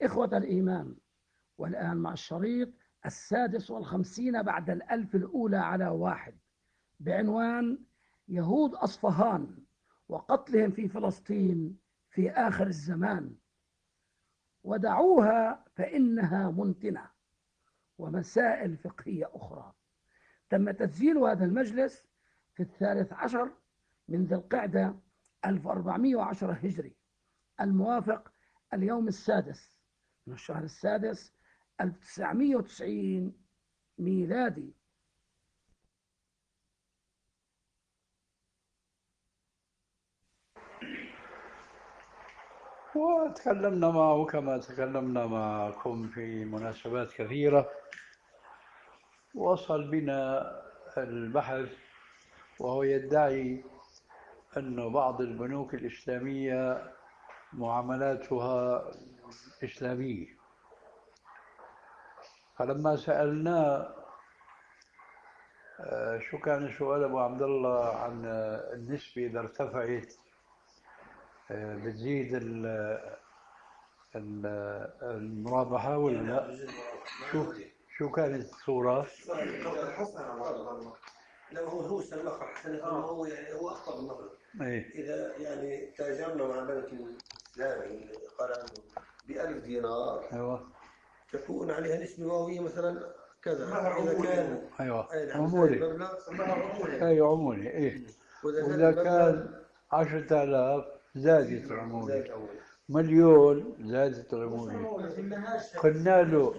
إخوة الإيمان، والآن مع الشريط 56 بعد الألف الأولى على واحد، بعنوان يهود أصفهان وقتلهم في فلسطين في آخر الزمان، ودعوها فإنها منتنة، ومسائل فقهية أخرى. تم تسجيل هذا المجلس في 13 من ذي القعدة 1410 هجري، الموافق اليوم السادس من الشهر السادس 1990 ميلادي. وتكلمنا معه كما تكلمنا معكم في مناسبات كثيرة. وصل بنا البحث وهو يدعي أن بعض البنوك الإسلامية معاملاتها إسلامية. فلما سألناه شو كان سؤال أبو عبد الله عن النسبة إذا ارتفعت بتزيد المرابحة ولا لا؟ شو كانت الصورة؟ لا هو استلمها حسن هو يعني هو اخطا بالنقل. اذا يعني تاجرنا مع بنك اسلامي قال عنه ب1000 دينار، ايوه، تكون عليها نسبة مئوية مثلا كذا. إذا كان ايوه عمولي عمولي، عمولي، ايوه عمولي ايه. وإذا كان 10,000 زادت العمولة، مليون زادت العمولة. قلنا له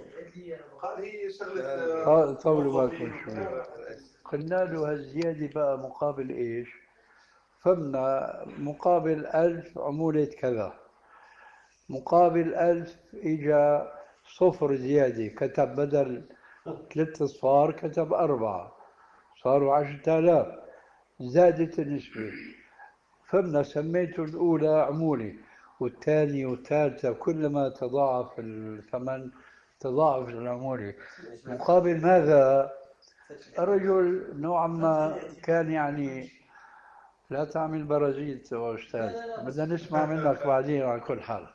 طولوا بالكم شوي، قلنا له هالزيادة بقى مقابل ايش؟ فهمنا مقابل 1000 عمولة كذا، مقابل 1000 إجا صفر زيادة، كتب بدل 3 أصفار كتب 4، صاروا 10,000، زادت النسبة. فهمنا سميته الأولى عمولة، والثانية والثالثة كلما تضاعف الثمن تضاعف العمولة. مقابل ماذا؟ الرجل نوعا ما كان يعني لا تعمل برازيل يا أستاذ، بدنا نسمع منك بعدين. على كل حال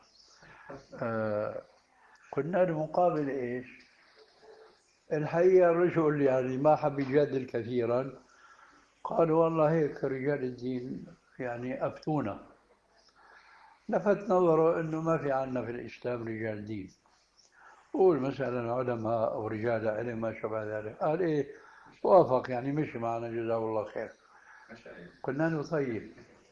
قلنا له مقابل إيش؟ الحقيقة الرجل يعني ما حب يجادل كثيرا، قال والله هيك رجال الدين يعني أفتونا. لفت نظره أنه ما في عنا في الإسلام رجال دين، قول مثلا علماء أو رجال علم ما شابه ذلك. قال إيه، وافق يعني مشي معنا جزاه الله خير. قلنا له طيب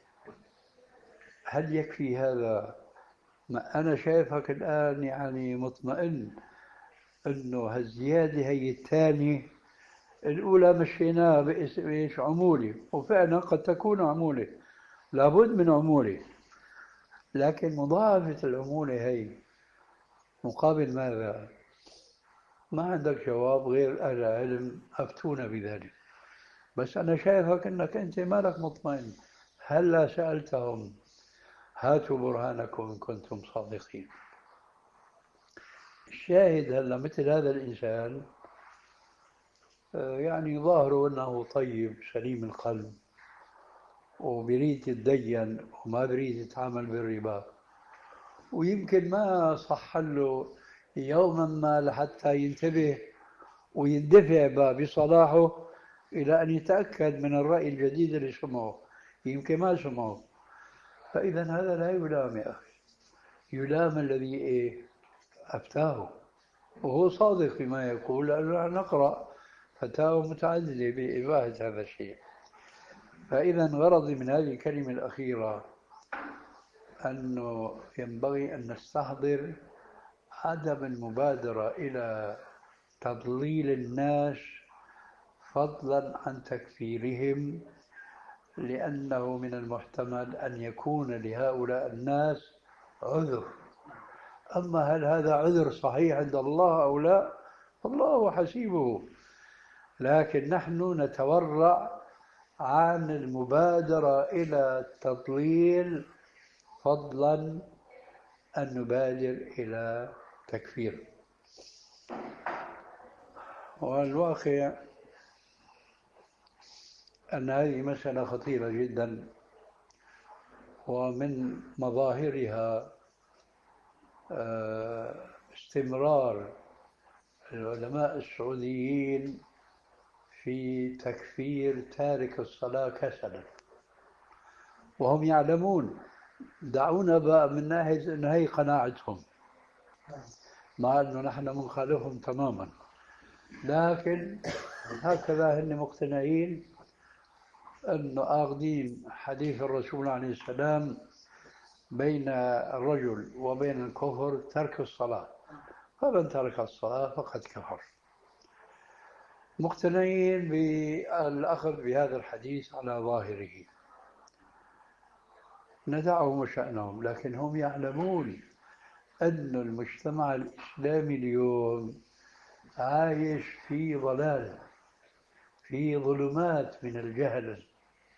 هل يكفي هذا؟ ما أنا شايفك الآن يعني مطمئن أنه هالزيادة هي الثانية، الأولى مشيناها بإيش؟ عمولة، وفعلا قد تكون عمولة، لابد من عمولة، لكن مضاعفة العمولة هي مقابل ماذا؟ ما عندك جواب غير أهل العلم أفتونا بذلك. بس أنا شايفك أنك أنت مالك مطمئن، هلا سألتهم هاتوا برهانكم إن كنتم صادقين. الشاهد هلا مثل هذا الإنسان يعني ظاهره أنه طيب سليم القلب وبريد يتدين وما بريد يتعامل بالربا، ويمكن ما صح له يوما ما لحتى ينتبه ويندفع بصلاحه إلى أن يتأكد من الرأي الجديد اللي سمعه، يمكن ما سمعه. فإذا هذا لا يلام يا أخي، يلام الذي إيه؟ أفتاه، وهو صادق فيما يقول، لأنه نقرأ فتاوى متعددة بإباحة هذا الشيء. فإذا غرضي من هذه الكلمة الأخيرة أنه ينبغي أن نستحضر عدم المبادرة إلى تضليل الناس فضلا عن تكفيرهم، لأنه من المحتمل أن يكون لهؤلاء الناس عذر. أما هل هذا عذر صحيح عند الله أو لا، الله حسيبه. لكن نحن نتورع عن المبادرة إلى التضليل فضلا أن نبادر إلى تكفير. والواقع أن هذه مسألة خطيرة جدا، ومن مظاهرها استمرار العلماء السعوديين في تكفير تارك الصلاة كسلا، وهم يعلمون. دعونا بقى من ناحية أن هي قناعتهم، مع أنه نحن منخالفهم تماما، لكن هكذا هن مقتنعين أنه آخذين حديث الرسول عليه السلام بين الرجل وبين الكفر ترك الصلاة، فمن ترك الصلاة فقد كفر. مقتنعين بالأخذ بهذا الحديث على ظاهره، ندعهم شأنهم، لكن هم يعلمون أن المجتمع الإسلامي اليوم عايش في ضلال، في ظلمات من الجهل،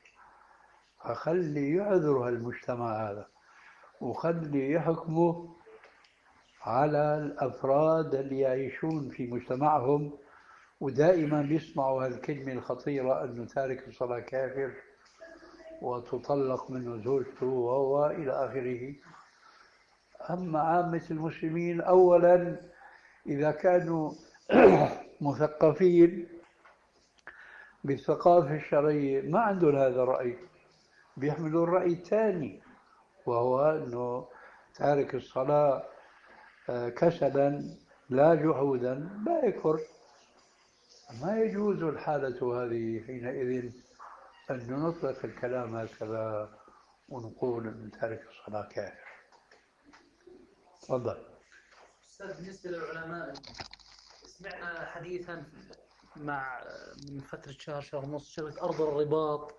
فخلي يعذر المجتمع هذا وخلي يحكمه على الأفراد اللي يعيشون في مجتمعهم، ودائما بيسمعوا هالكلمة الخطيرة أنه تارك الصلاة كافر وتطلق منه زوجته إلى آخره. أما عامة المسلمين أولا إذا كانوا مثقفين بالثقافة الشرعية ما عندهم هذا الرأي، بيحملوا الرأي الثاني، وهو أنه تارك الصلاة كسلا لا جحودا لا يكفر. ما يجوز الحالة هذه حينئذ أن نطلق الكلام هكذا ونقول أن تارك الصلاة كافر. تفضل. أستاذ، بالنسبة للعلماء سمعنا حديثا من فترة شهر ونص شغلة أرض الرباط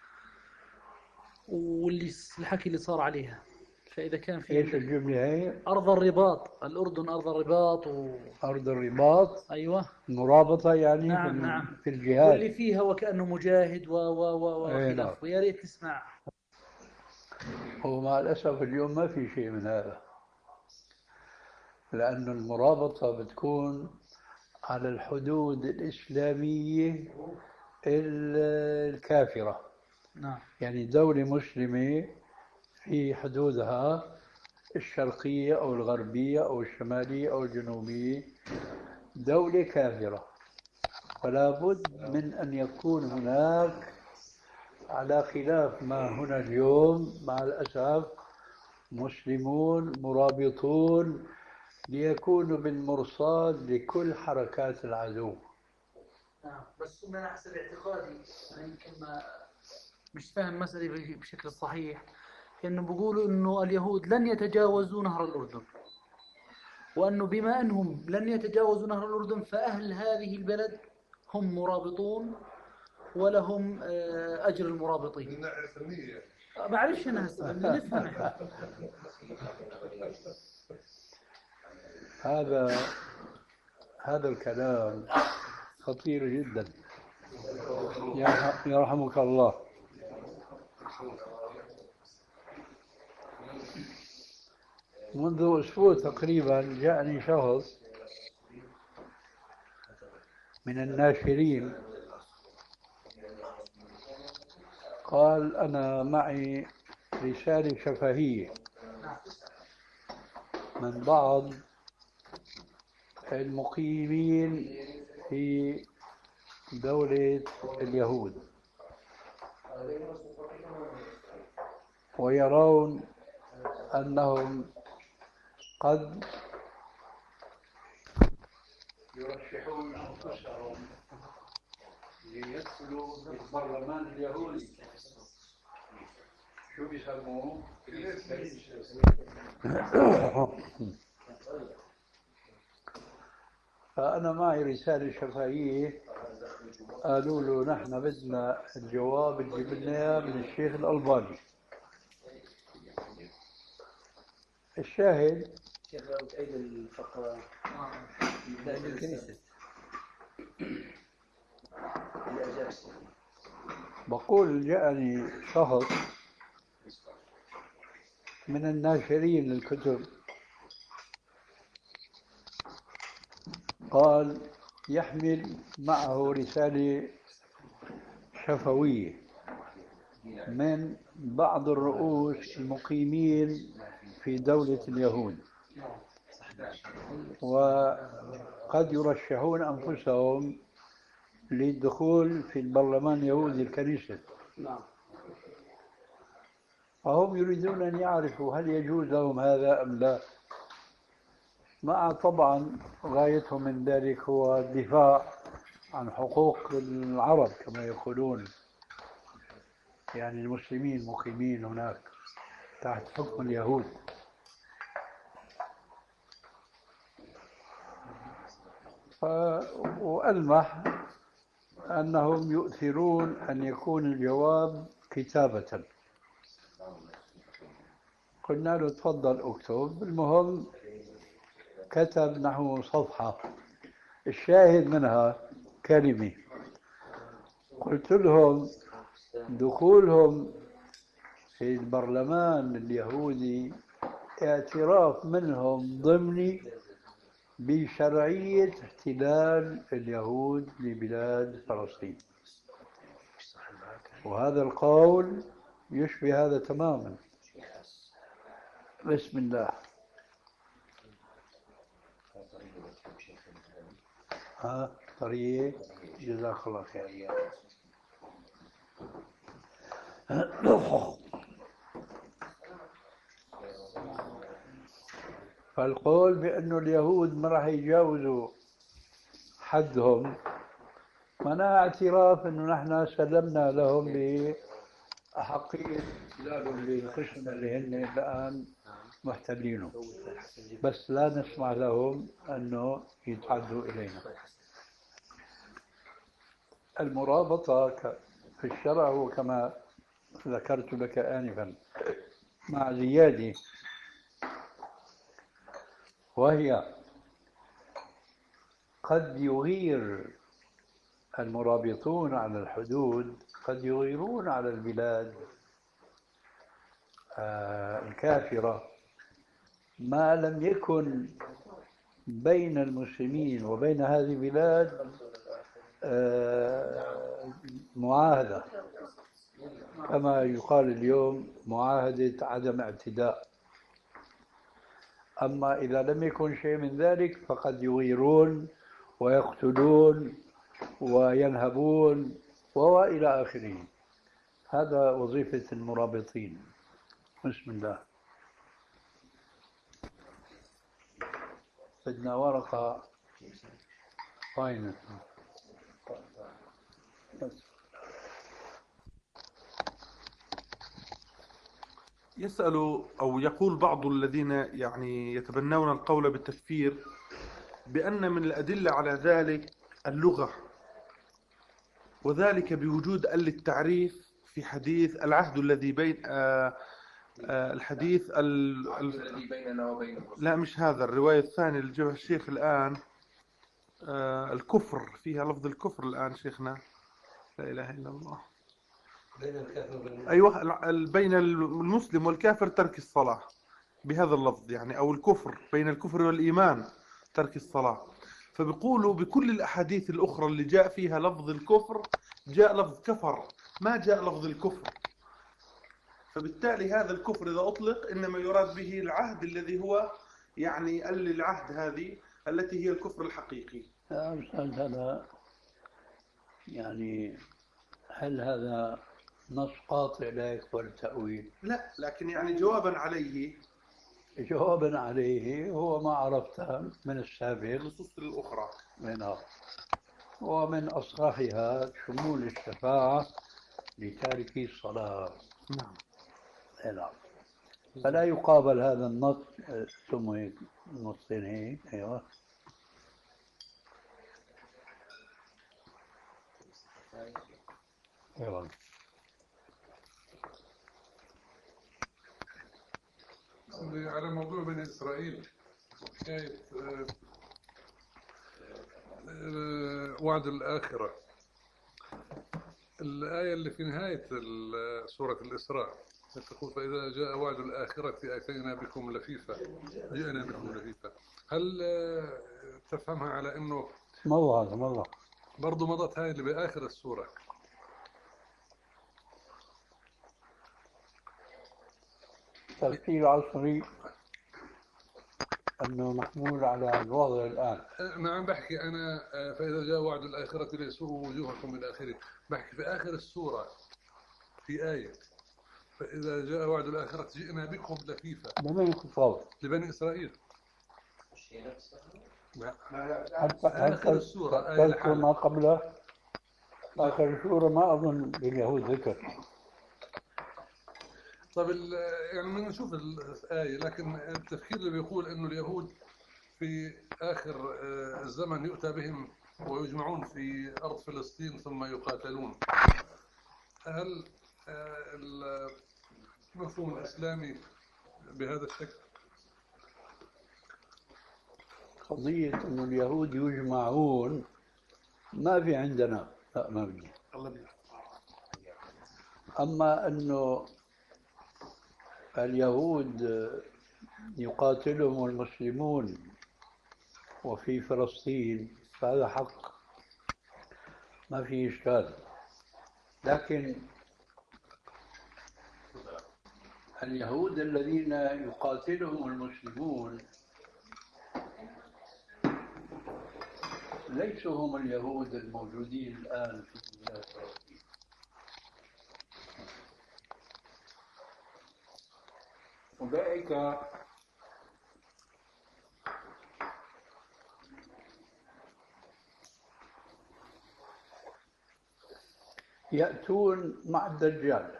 الحكي اللي صار عليها، فإذا كان في ايش الجملة هي؟ أرض الرباط، الأردن أرض الرباط أرض الرباط، أيوة مرابطة يعني. نعم في الجهاد واللي فيها وكأنه مجاهد نعم. وخلاف، ويا ريت نسمع. ومع الأسف اليوم ما في شيء من هذا، لأن المرابطة بتكون على الحدود الإسلامية الكافرة. نعم. يعني دولة مسلمة في حدودها الشرقية أو الغربية أو الشمالية أو الجنوبية دولة كافرة، فلا بد من أن يكون هناك، على خلاف ما هنا اليوم مع الأسف، مسلمون مرابطون ليكونوا بالمرصاد لكل حركات العدو. نعم، بس أنا حسب اعتقادي، أنا يمكن مش فاهم مسألة بشكل صحيح، إنه بيقولوا إنه اليهود لن يتجاوزوا نهر الأردن، وأنه بما أنهم لن يتجاوزوا نهر الأردن فأهل هذه البلد هم مرابطون ولهم أجر المرابطين. من الناحية الفنية معلش أنا هسه بدنا نفهم إحنا. هذا الكلام خطير جدا. يرحمك الله. منذ أسبوع تقريبا جاءني شخص من الناشرين قال أنا معي رسالة شفهية من بعض المقيمين في دولة اليهود، ويرون أنهم قد يرشحون أنفسهم ليدخلوا بالبرلمان اليهودي. شو بيسموه؟ فأنا معي رسالة شفهية، قالوا له نحن بدنا الجواب تجيب لنا من الشيخ الألباني. الشاهد كيف لو تعيد الفقرة؟ لا الكنيسة بقول جاءني شخص من الناشرين للكتب قال يحمل معه رسالة شفوية من بعض الرؤوس المقيمين في دولة اليهود، وقد يرشحون أنفسهم للدخول في البرلمان اليهودي الكنيسة. نعم. فهم يريدون أن يعرفوا هل يجوز لهم هذا أم لا، مع طبعا غايتهم من ذلك هو الدفاع عن حقوق العرب كما يقولون، يعني المسلمين المقيمين هناك تحت حكم اليهود. وألمح أنهم يؤثرون أن يكون الجواب كتابة. قلنا له تفضل اكتب. المهم كتب نحو صفحة، الشاهد منها كلمة. قلت لهم دخولهم في البرلمان اليهودي اعتراف منهم ضمني بشرعية احتلال اليهود لبلاد فلسطين، وهذا القول يشبه هذا تماما. بسم الله. طريق جزاك الله خير. فالقول بأنه اليهود ما راح يجاوزوا حدهم معناها اعتراف أنه نحن سلمنا لهم بأحقية احتلالهم للقسم اللي هن الآن محتلينه، بس لا نسمع لهم أنه يتعدوا إلينا. المرابطة في الشرع هو كما ذكرت لك آنفا مع زيادة، وهي قد يغير المرابطون على الحدود، قد يغيرون على البلاد الكافرة ما لم يكن بين المسلمين وبين هذه البلاد معاهدة، كما يقال اليوم معاهدة عدم اعتداء. أما إذا لم يكن شيء من ذلك فقد يغيرون ويقتلون وينهبون وإلى آخره. هذا وظيفة المرابطين. بسم الله. بدنا ورقة فاينل. يسأل أو يقول بعض الذين يعني يتبنون القول بالتكفير بأن من الأدلة على ذلك اللغة، وذلك بوجود التعريف في حديث العهد الذي بين الحديث الذي بيننا وبينهم. لا مش هذا، الرواية الثانية اللي جابها الشيخ الآن، الكفر، فيها لفظ الكفر الآن شيخنا، لا إله إلا الله. بين الكافر أيوة، بين المسلم والكافر ترك الصلاة بهذا اللفظ يعني، أو الكفر بين الكفر والإيمان ترك الصلاة. فبيقولوا بكل الأحاديث الأخرى اللي جاء فيها لفظ الكفر جاء لفظ كفر، ما جاء لفظ الكفر. فبالتالي هذا الكفر إذا أطلق إنما يراد به العهد الذي هو يعني العهد هذه التي هي الكفر الحقيقي. يا أستاذ هذا يعني هل هذا نص قاطع لا يقبل التأويل؟ لا، لكن يعني جوابا عليه، جوابا عليه هو ما عرفته من السابق النصوص الأخرى منها، ومن أصحاحها شمول الشفاعة لتاركي الصلاة. نعم. نعم. فلا يقابل هذا النص ثم هيك نصين هيك. أيوة. أيوة. على موضوع بني إسرائيل، حكاية وعد الآخرة، الآية اللي في نهاية سورة الإسراء تقول فإذا جاء وعد الآخرة أتينا بكم لفيفا، جئنا بكم لفيفا. هل تفهمها على أنه مضى برضو مضت هاي اللي بآخر السورة؟ تفسير عصري أنه محمول على الوضع الآن. نعم بحكي أنا فإذا جاء وعد الآخرة ليسوءوا وجوهكم إلى آخره. بحكي في آخر السورة في آية فإذا جاء وعد الآخرة جئنا بكم لفيفا. لمن الخطاب؟ لبني إسرائيل. آخر السورة تذكر ما قبله. آخر السورة ما أظن لليهود ذكر. طيب يعني بدنا نشوف الآية، لكن التفكير اللي بيقول إنه اليهود في آخر الزمن يؤتى بهم ويجمعون في أرض فلسطين ثم يقاتلون. هل المفهوم الإسلامي بهذا الشكل؟ قضية إنه اليهود يجمعون ما في عندنا، لا ما في. أما إنه اليهود يقاتلهم المسلمون وفي فلسطين فهذا حق ما في إشكال، لكن اليهود الذين يقاتلهم المسلمون ليسوا هم اليهود الموجودين الآن في بلاد فلسطين. أولئك يأتون مع الدجال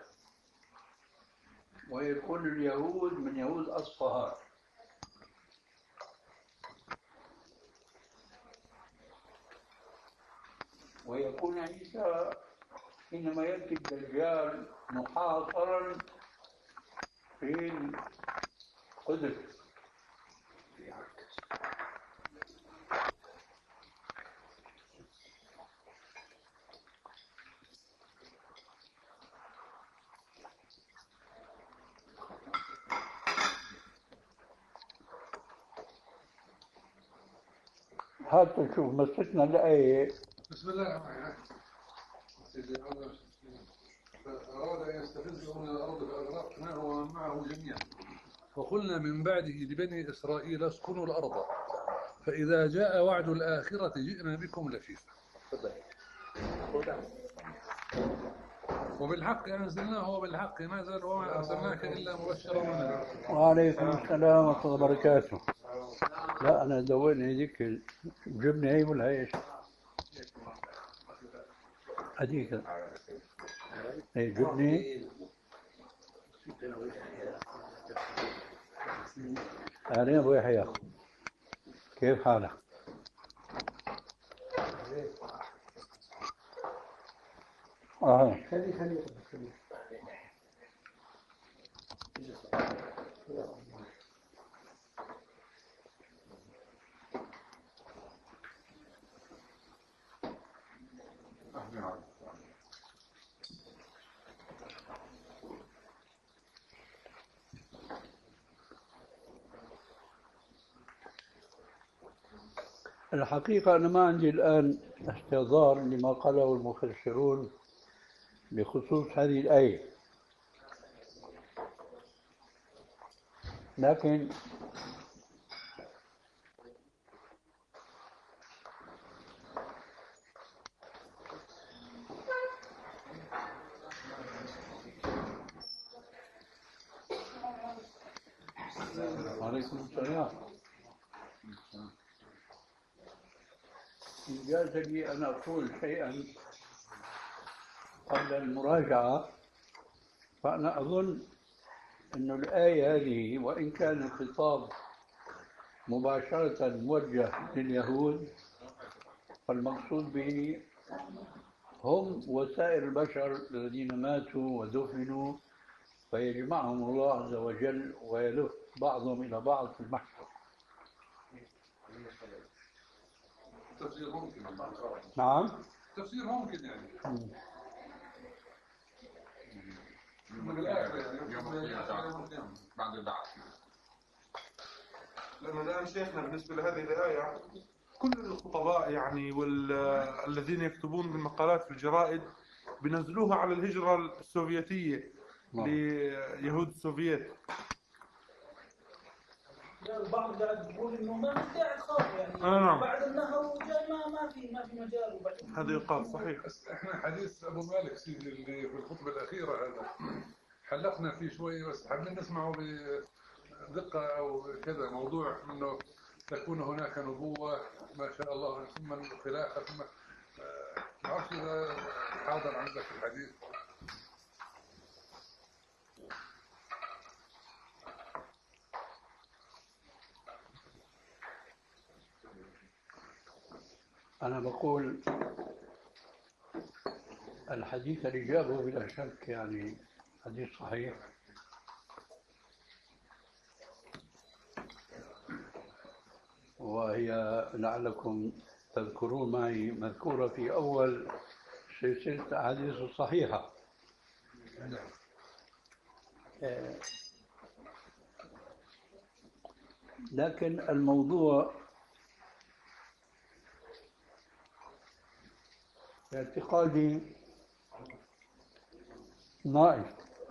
ويكون اليهود من يهود أصفهان، ويكون عيسى حينما يأتي الدجال محاصرا في القدس. هات نشوف مسكنا الآية. بسم الله الرحمن الرحيم. أراد أن يستفزهم من الأرض فأغرقناه ومن معه جميعا وقلنا من بعده لبني إسرائيل اسكنوا الأرض فإذا جاء وعد الآخرة جئنا بكم لفيفا. وبالحق أنزلناه وبالحق نزل وما أرسلناك إلا مبشرا ونذيرا. وعليكم السلام ورحمة الله وبركاته. لا أنا دويني هذيك جبني هي ولا ايش؟ هذيك هي جبني. أهلين أبو يحيى، كيف حالك؟ خلي الحقيقة أنا ما عندي الآن استحضار لما قاله المفسرون بخصوص هذه الآية، لكن عليكم السلام. إن جاز لي أن أقول شيئا قبل المراجعة، فأنا أظن أن الآية هذه وإن كان الخطاب مباشرة موجه لليهود فالمقصود به هم وسائر البشر الذين ماتوا ودفنوا فيجمعهم الله عز وجل ويلف بعضهم إلى بعض في المحشر. تفسير ممكن. نعم تفسير ممكن يعني. من الآخر يعني يوم القيامة بعد البعث. لأنه الآن شيخنا بالنسبة لهذه الآية كل الخطباء يعني والذين يكتبون بالمقالات في الجرائد بينزلوها على الهجرة السوفيتية ليهود السوفيت. البعض قاعد بيقول انه ما في داعي تخاف يعني نعم. بعد النهر وجاي ما في مجال وبعدين هذا يقال صحيح. بس احنا حديث ابو مالك سيدي اللي في الخطبه الاخيره هذا حلقنا فيه شويه، بس حابين نسمعه بدقه او كذا. موضوع انه تكون هناك نبوه ما شاء الله ثم الخلافه ثم ما اعرفش اذا حاضر عندك الحديث. أنا بقول الحديث اللي جابه بلا شك يعني حديث صحيح، وهي لعلكم تذكرون معي مذكورة في أول سلسلة الأحاديث الصحيحة. لكن الموضوع باعتقادي ناقص.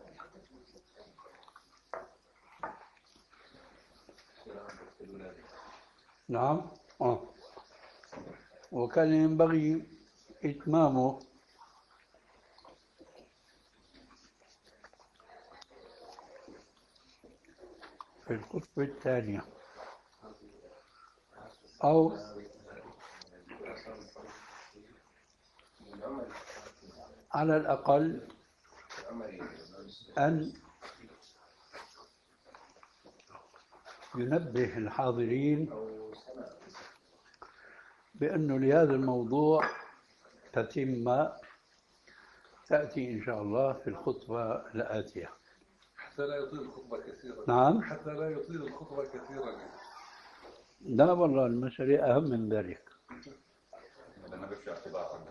نعم. وكان ينبغي إتمامه في الخطبة الثانية أو على الأقل أن ينبه الحاضرين بأنه لهذا الموضوع تتمة تأتي إن شاء الله في الخطبة الآتية. حتى لا يطيل الخطبه كثيرا. نعم. حتى لا يطيل الخطبه كثيرا. لا والله المسألة أهم من ذلك. أنا بفشي اعتبار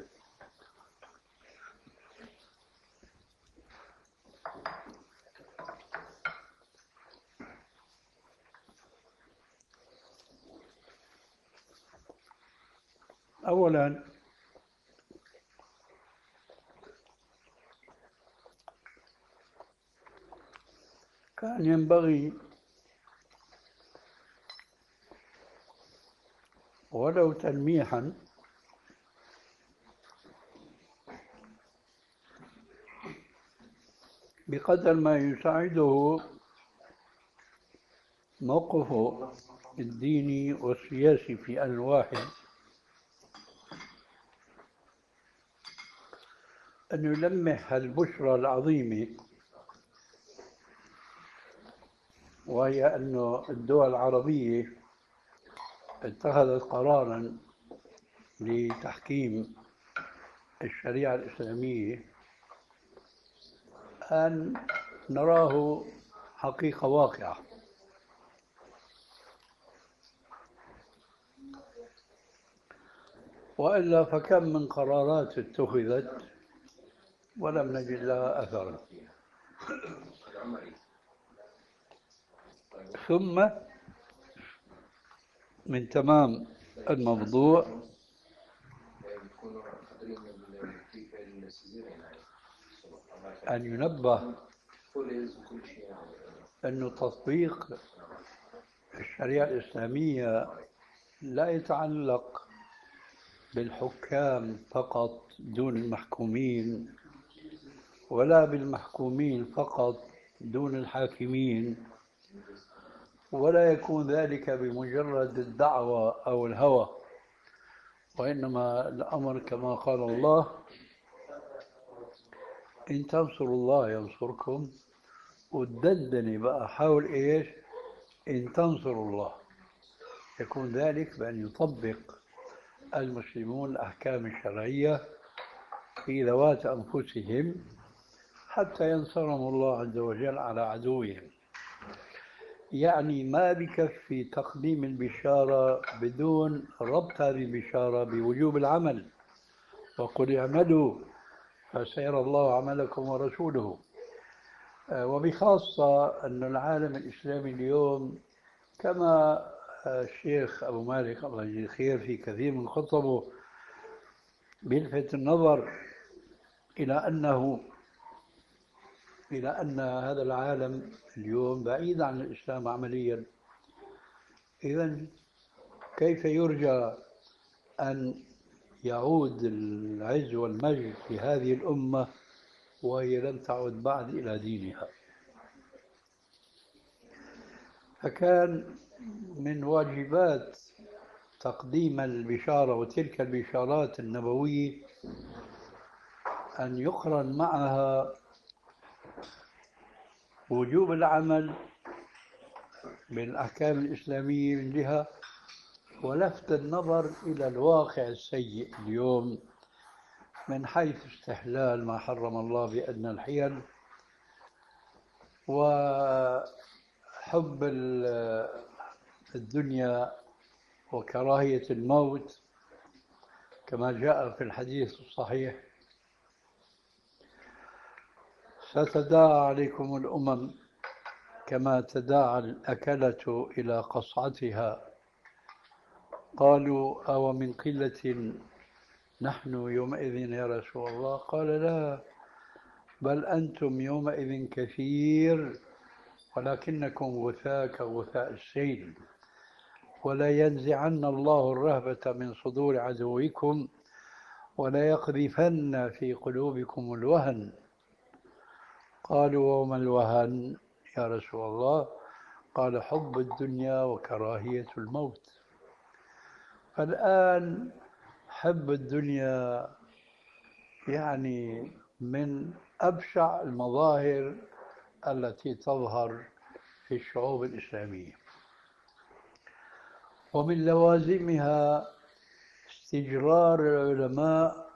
أولا كان ينبغي ولو تلميحا بقدر ما يساعده موقفه الديني والسياسي في آن واحد أن يلمح البشرى العظيمة، وهي أن الدول العربية اتخذت قراراً لتحكيم الشريعة الإسلامية أن نراه حقيقة واقعة. وإلا فكم من قرارات اتخذت ولم نجد لها أثرا. ثم من تمام الموضوع أن ينبه أن تطبيق الشريعة الإسلامية لا يتعلق بالحكام فقط دون المحكومين، ولا بالمحكومين فقط دون الحاكمين، ولا يكون ذلك بمجرد الدعوة أو الهوى، وإنما الأمر كما قال الله: إن تنصروا الله ينصركم. والدندنة بقى حول إيش؟ إن تنصروا الله. يكون ذلك بأن يطبق المسلمون الأحكام الشرعية في ذوات أنفسهم حتى ينصرهم الله عز وجل على عدوهم. يعني ما بكفي تقديم البشارة بدون ربط هذه البشارة بوجوب العمل. وقل اعملوا فسيرى الله عملكم ورسوله. وبخاصة أن العالم الإسلامي اليوم كما الشيخ أبو مالك الله يجزيه خير في كثير من خطبه بيلفت النظر إلى أن هذا العالم اليوم بعيد عن الإسلام عمليا، إذا كيف يرجى أن يعود العز والمجد لهذه الأمة وهي لم تعد بعد إلى دينها؟ فكان من واجبات تقديم البشارة وتلك البشارات النبوية أن يقرن معها وجوب العمل بالأحكام الإسلامية من جهة، ولفت النظر إلى الواقع السيء اليوم من حيث استحلال ما حرم الله بأدنى الحيل، وحب الدنيا وكراهية الموت كما جاء في الحديث الصحيح: ستداعى عليكم الأمم كما تداعى الأكلة إلى قصعتها. قالوا: أو من قلة نحن يومئذ يا رسول الله؟ قال: لا، بل أنتم يومئذ كثير ولكنكم غثاء كغثاء السيل، ولا ينزعن الله الرهبة من صدور عدوكم ولا يقذفن في قلوبكم الوهن. قالوا: وما الوهن يا رسول الله؟ قال: حب الدنيا وكراهية الموت. فالآن حب الدنيا يعني من أبشع المظاهر التي تظهر في الشعوب الإسلامية، ومن لوازمها استجرار العلماء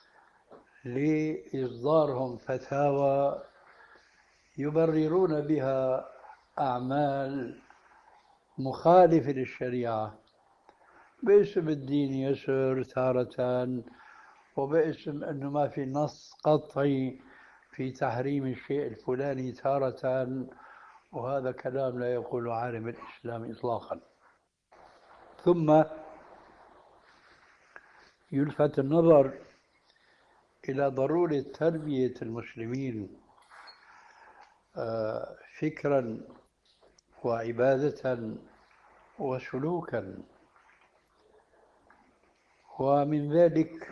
لإصدارهم فتاوى يبررون بها أعمال مخالفة للشريعة باسم الدين يسر تارة، وباسم أنه ما في نص قطعي في تحريم الشيء الفلاني تارة، وهذا كلام لا يقول عالم الإسلام إطلاقا. ثم يلفت النظر إلى ضرورة تربية المسلمين فكرا وعبادة وسلوكا، ومن ذلك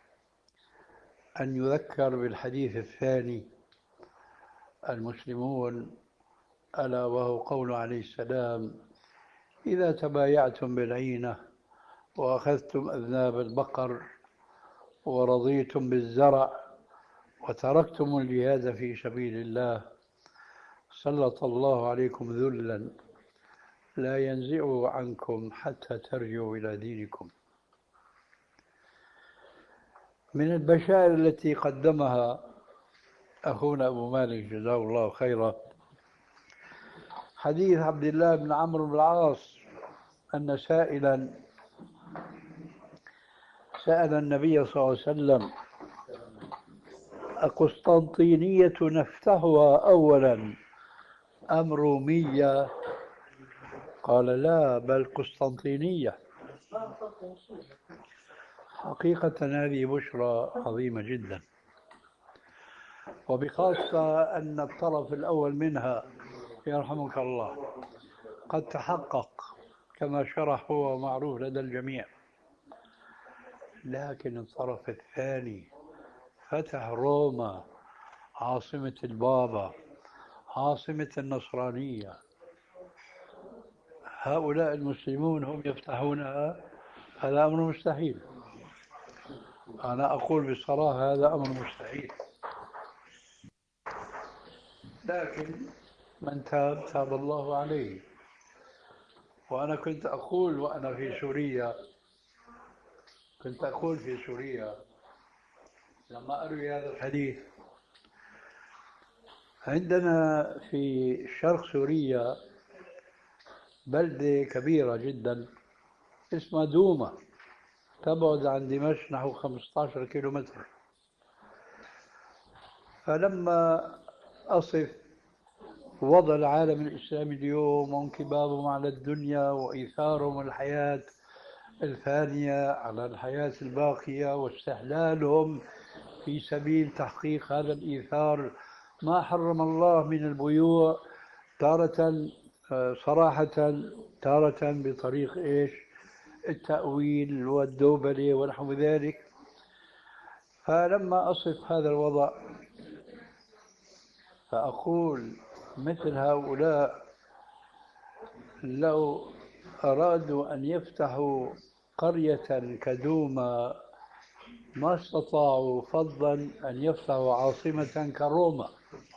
أن يذكر بالحديث الثاني المسلمون، ألا وهو قول عليه السلام: إذا تبايعتم بالعينة وأخذتم أذناب البقر ورضيتم بالزرع وتركتم الجهاد في سبيل الله سلط الله عليكم ذلا لا ينزعه عنكم حتى ترجعوا إلى دينكم. من البشائر التي قدمها أخونا أبو مالك جزاه الله خيرا حديث عبد الله بن عمرو بن العاص أن سائلا سأل النبي صلى الله عليه وسلم: أقسطنطينية نفتحها أولا أم رومية؟ قال: لا، بل قسطنطينية. حقيقة هذه بشرى عظيمة جدا، وبخاصة أن الطرف الأول منها يرحمك الله قد تحقق كما شرح هو معروف لدى الجميع، لكن الطرف الثاني فتح روما عاصمة البابا، عاصمة النصرانية، هؤلاء المسلمون هم يفتحونها؟ هذا أمر مستحيل. أنا أقول بصراحة هذا أمر مستحيل، لكن من تاب تاب الله عليه. وأنا كنت أقول وأنا في سوريا، لما أروي هذا الحديث: عندنا في شرق سوريا بلدة كبيرة جدا اسمها دوما، تبعد عن دمشق نحو 15 كيلومتر. فلما أصف وضع العالم الإسلامي اليوم وانكبابهم على الدنيا وإيثارهم الحياة الفانية على الحياة الباقية واستحلالهم في سبيل تحقيق هذا الإيثار ما حرم الله من البيوع، تارة صراحة تارة بطريق إيش التأويل والدوبلة ونحو ذلك. فلما أصف هذا الوضع فأقول مثل هؤلاء لو أرادوا أن يفتحوا قرية كدوما ما استطاعوا فضلا أن يفتحوا عاصمة كروما.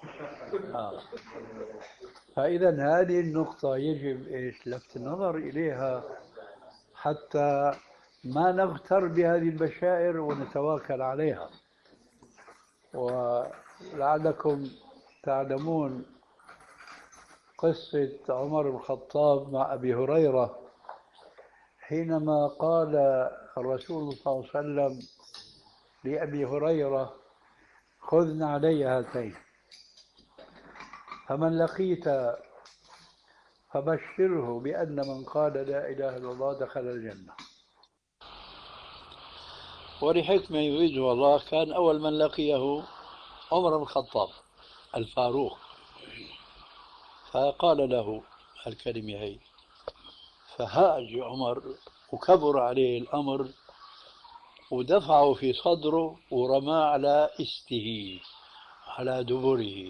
فإذا هذه النقطة يجب إيش لفت النظر إليها حتى ما نغتر بهذه البشائر ونتواكل عليها. ولعلكم تعلمون قصة عمر بن الخطاب مع أبي هريرة حينما قال الرسول صلى الله عليه وسلم لأبي هريرة خذ علي هاتين فمن لقيت فبشره بأن من قال لا إله إلا الله دخل الجنة. ولحكمة يريدها الله كان أول من لقيه عمر بن الخطاب الفاروق، فقال له الكلمة هي، فهاج عمر وكبر عليه الأمر ودفعه في صدره ورماه على إسته على دبره،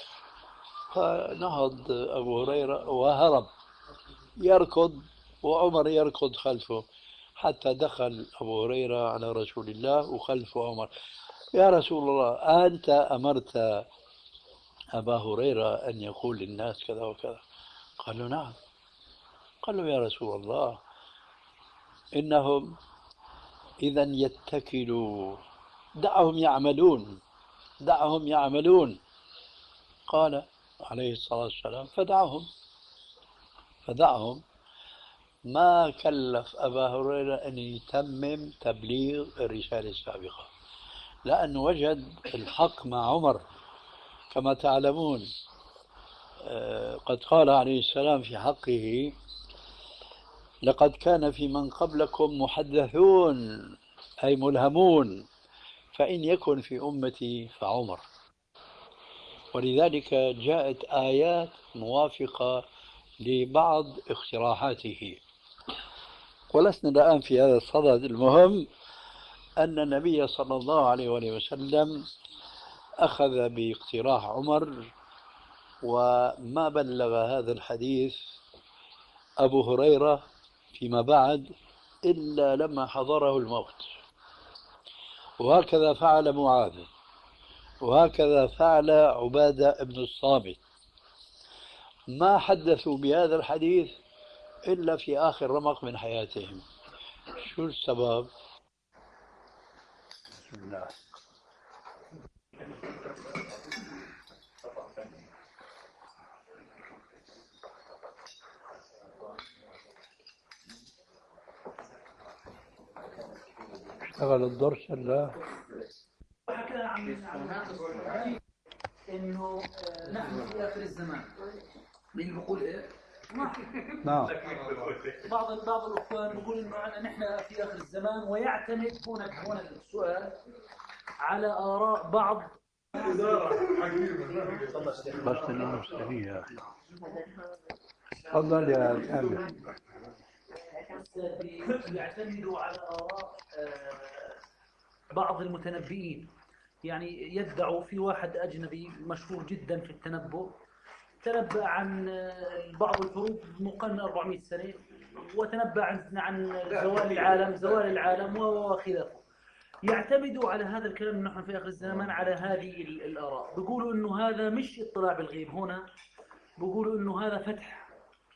فنهض أبو هريرة وهرب يركض وعمر يركض خلفه حتى دخل أبو هريرة على رسول الله وخلفه عمر. يا رسول الله أنت أمرت أبا هريرة أن يقول للناس كذا وكذا؟ قال له نعم. قال له يا رسول الله إنهم إذا يتكلوا دعهم يعملون دعهم يعملون. قال عليه الصلاة والسلام فدعهم. ما كلف أبا هريرة أن يتمم تبليغ الرسالة السابقة لأنه وجد الحق مع عمر. كما تعلمون قد قال عليه السلام في حقه لقد كان في من قبلكم محدثون أي ملهمون فإن يكن في أمتي فعمر. ولذلك جاءت آيات موافقة لبعض اقتراحاته. ولسنا الآن في هذا الصدد. المهم أن النبي صلى الله عليه وسلم أخذ باقتراح عمر وما بلغ هذا الحديث أبو هريرة فيما بعد إلا لما حضره الموت. وهكذا فعل معاذ وهكذا فعل عبادة بن الصامت. ما حدثوا بهذا الحديث إلا في آخر رمق من حياتهم. شو السبب؟ بسم الله. اشتغل الدرس هلا حكى عن انه نحن في اخر الزمان. مين بيقول ايه؟ نعم. بعض الاخوان بيقول انه نحن في اخر الزمان ويعتمد هنا السؤال على اراء بعض. بس المسلمين يا أخي. تفضل يا كامل. يعتمدوا على آراء بعض المتنبئين. يعني يدعوا في واحد أجنبي مشهور جدا في التنبؤ تنبأ عن بعض الحروب مقارنة 400 سنة وتنبأ عن زوال العالم وخلافه. يعتمدوا على هذا الكلام نحن في آخر الزمان على هذه الآراء. بيقولوا إنه هذا مش اطلاع بالغيب، هنا بيقولوا إنه هذا فتح،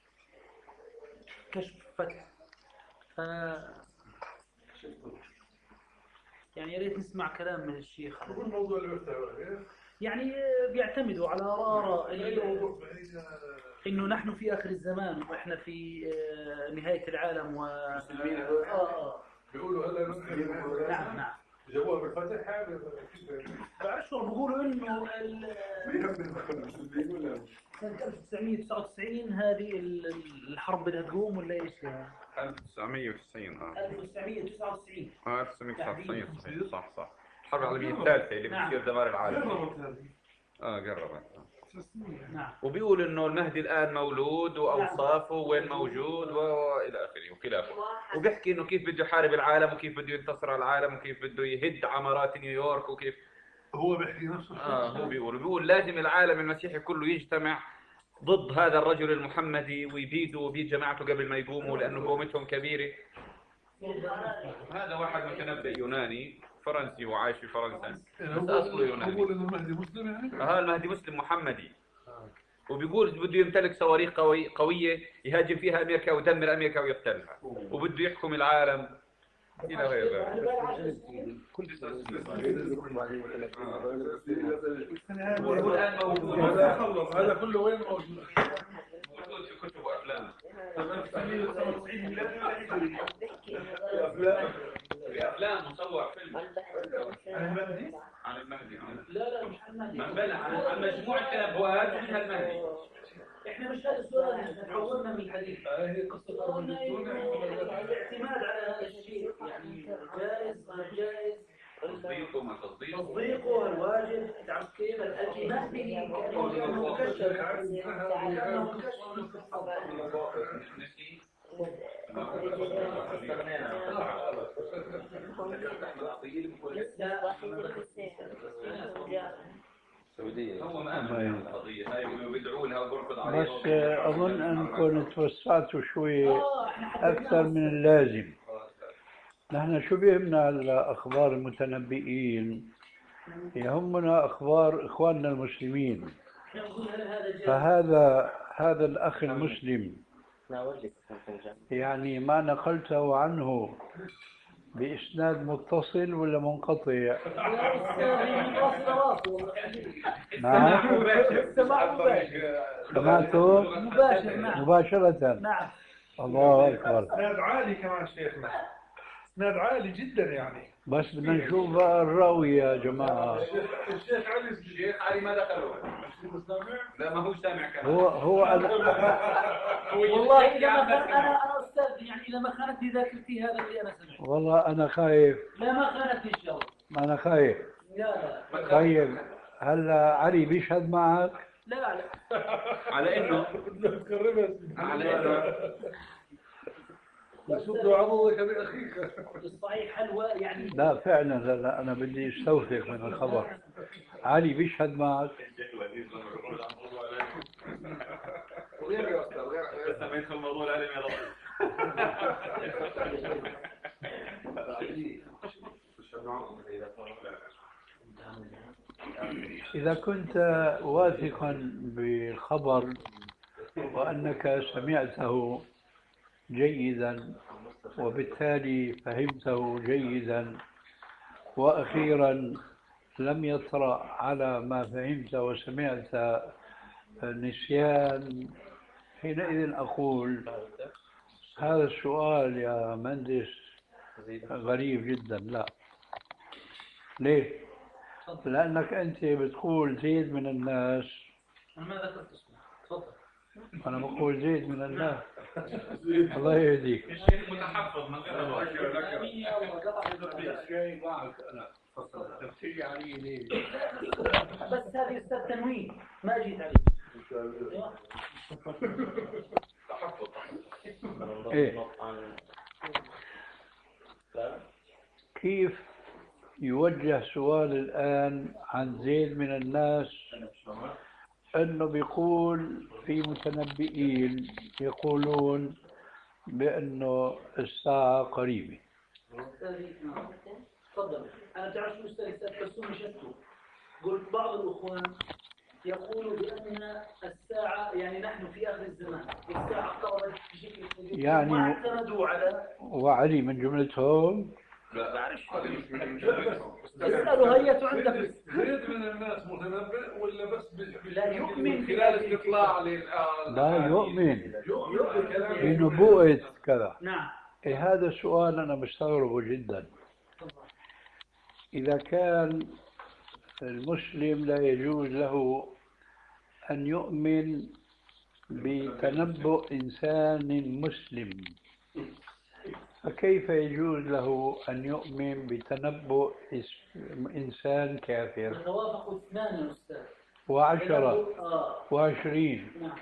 كشف فتح. يعني يا ريت نسمع كلام من الشيخ. يعني بيعتمدوا على آراء إنه نحن في آخر الزمان وإحنا في نهاية العالم بيقولوا هلا نعم جواب الفتح بعرفش بيقولوا إنه سنة 1999 هذه الحرب بدها تقوم ولا إيش؟ 1990 1999 1999 صح الحرب العالمية الثالثة اللي بتصير دمار العالم. قربت. نعم. وبيقول انه المهدي الان مولود واوصافه وين موجود والى اخره وخلافه، وبيحكي انه كيف بده يحارب العالم وكيف بده ينتصر على العالم وكيف بده يهد عمارات نيويورك وكيف هو بيحكي نفسه. هو بيقول لازم العالم المسيحي كله يجتمع ضد هذا الرجل المحمدي ويبيدوا وبيد جماعته قبل ما يقوموا لانه قومتهم كبيره. هذا واحد متنبئ يوناني فرنسي وعايش في فرنسا بس اصله يوناني. بقول انه المهدي مسلم يعني؟ المهدي مسلم محمدي، وبيقول بده يمتلك صواريخ قوية يهاجم فيها أمريكا ويدمر أمريكا ويحتلها، وبده يحكم العالم إلى غير ذلك. والآن موجود هذا كله وين موجود؟ موجود في كتب وأفلام. في أفلام مصور فيلم عن المهدي. لا مش عن المهدي. عن مجموعة نبوات منها المهدي. احنا مش هذا السؤال، احنا تحولنا من الحديث. هي قصة الاعتماد على هذا الشيء يعني جائز غير جائز، تصديقه ما تصديقه، تصديقه الواجب، تعرف كيف المهدي كأنه مكشف كأنه هو ما آمن بالقضية هاي وبيدعوا لها وبركض عليها. بس أظن أنكم توسعتوا شوي أكثر من اللازم. نحن شو بيهمنا الأخبار المتنبئين؟ يهمنا أخبار إخواننا المسلمين. فهذا الأخ المسلم يعني ما نقلته عنه بإسناد متصل ولا منقطع؟ نعم. سمعته مباشرة. نعم. الله أكبر. اسناد عالي كمان شيخنا، اسناد عالي جدا يعني. بس بدنا نشوف بقى الراوي يا جماعة. الشيخ علي ما دخلوا. لا ما هو سامع كلام. هو والله إذا ما كان أنا أستاذ يعني إذا ما خانتني ذاكرتي هذا اللي أنا سمعته. والله أنا خايف. لا ما خانتني إن شاء الله. أنا خايف. لا. طيب هلا علي بيشهد معك؟ لا. على إنه يسد عضوك بأخيك. الصحيح حلوة يعني. لا فعلا لا أنا بدي استوثق من الخبر. علي بيشهد معك؟ غير يا أستاذ غير بس ما يدخل الموضوع العلمي يا لطيف. إذا كنت واثقا بالخبر وأنك سمعته جيدا وبالتالي فهمته جيدا وأخيرا لم يطرأ على ما فهمت وسمعت نسيان، حينئذ أقول هذا السؤال يا مهندس غريب جدا. لا ليه؟ لأنك أنت بتقول زيد من الناس. أنا ما ذكرت اسمه. تفضل. أنا بقول زيد من الناس. الله يهديك. الشيخ متحفظ من غير تفتشي علي ليه؟ بس هذه استاذ تنوين ما جيت عليه. تحفظ. إيه؟ كيف يوجه سؤال الآن عن زيد من الناس أنه بيقول في متنبئين يقولون بأنه الساعة قريبة؟ تفضل. أنا تعرف شو أستاذ بسوم شكله. قلت بعض الأخوان يقولوا بأن الساعة يعني نحن في آخر الزمان والساعة اقتربت بشكل كبير يعني ما اعتمدوا على وعلي من جملتهم. لا بعرفش. اسألوا هيئة عندك. زيد من الناس متنبئ ولا بس لا يؤمن خلال الاطلاع لا يؤمن بنبوءة كذا. نعم. إيه هذا السؤال أنا مستغربه جدا. إذا كان المسلم لا يجوز له أن يؤمن بتنبؤ إنسان مسلم، فكيف يجوز له أن يؤمن بتنبؤ إنسان كافر؟ توافقوا اثنان يا أستاذ. و10 و20. نعم.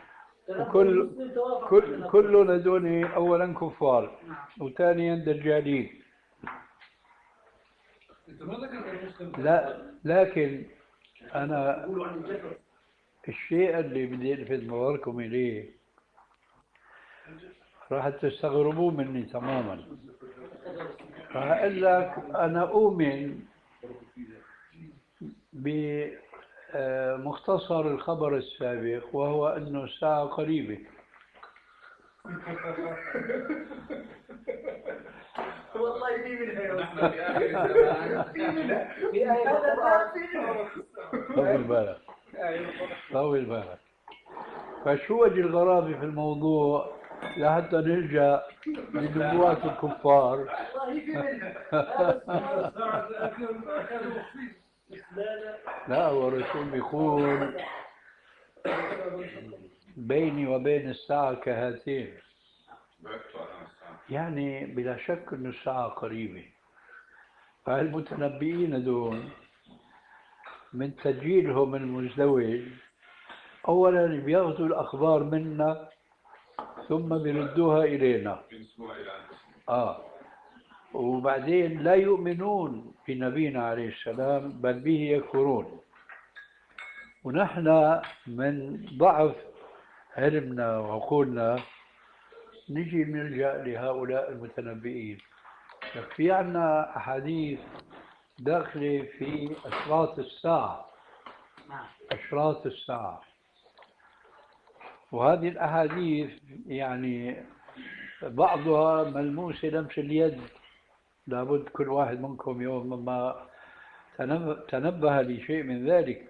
كلهم هذول اولا كفار وثانيا دجالين. لا لكن انا الشيء اللي بدي الفت نظركم اليه راح تستغربوا مني تماما. راح اقول لك انا اؤمن بمختصر الخبر السابق، وهو انه الساعة قريبة. والله في منها نحن في آخر الزمان. في آية طول بالك طول بالك. فشو وجه الغرابة في الموضوع لحتى نلجأ لنبوات الكفار؟ والله في منها. لا، هو الرسول بيقول بيني وبين الساعة كهاتين، يعني بلا شك أن الساعة قريبة. فالمتنبئين دون من تسجيلهم المزدوج أولا بياخذوا الأخبار منا ثم بيردوها إلينا، وبعدين لا يؤمنون بنبينا عليه السلام بل به يكفرون. ونحن من ضعف علمنا وعقولنا نجي نلجأ لهؤلاء المتنبئين. في عنا أحاديث داخلة في أشراط الساعة، أشراط الساعة، وهذه الأحاديث يعني بعضها ملموسة لمس اليد. لابد كل واحد منكم يوم ما تنبه لشيء من ذلك.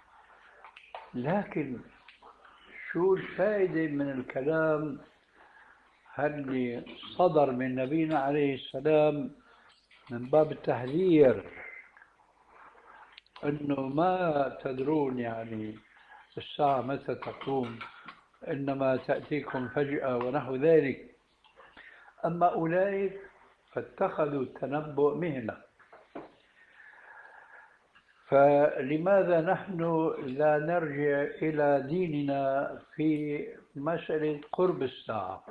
لكن شو الفائدة من الكلام اللي صدر من نبينا عليه السلام من باب التحذير أنه ما تدرون يعني الساعة متى تقوم، إنما تأتيكم فجأة ونحو ذلك. أما أولئك فاتخذوا التنبؤ مهنة. فلماذا نحن لا نرجع إلى ديننا في مسألة قرب الساعة؟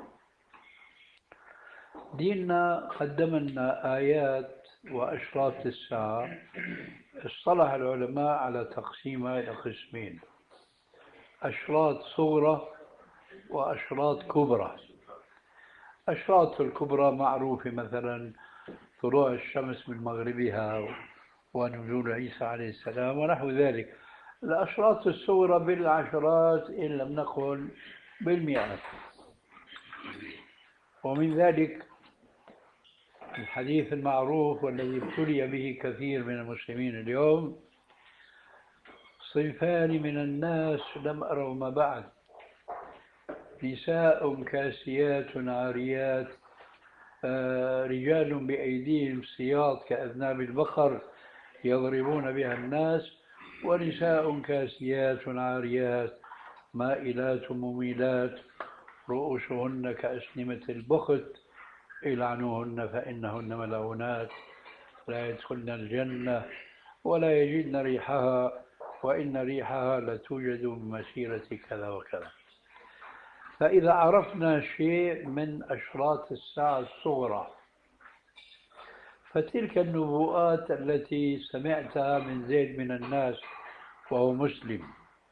ديننا قدم لنا آيات وأشراط الساعة. اصطلح العلماء على تقسيمها إلى قسمين: أشراط صغرى وأشراط كبرى. أشراط الكبرى معروفة، مثلا طلوع الشمس من مغربها ونزول عيسى عليه السلام ونحو ذلك. الأشراط الصغرى بالعشرات إن لم نقل بالمئات. ومن ذلك الحديث المعروف والذي ابتلي به كثير من المسلمين اليوم: صنفان من الناس لم أرهما بعد، نساء كاسيات عاريات، رجال بأيديهم سياط كأذناب البقر يضربون بها الناس، ونساء كاسيات عاريات مائلات مميلات رؤوسهن كأسنمة البخت العنوهن فإنهن ملعونات لا يدخلن الجنة ولا يجدن ريحها وإن ريحها لتوجد بمسيرة كذا وكذا. فإذا عرفنا شيء من أشراط الساعة الصغرى، فتلك النبوءات التي سمعتها من زيد من الناس وهو مسلم،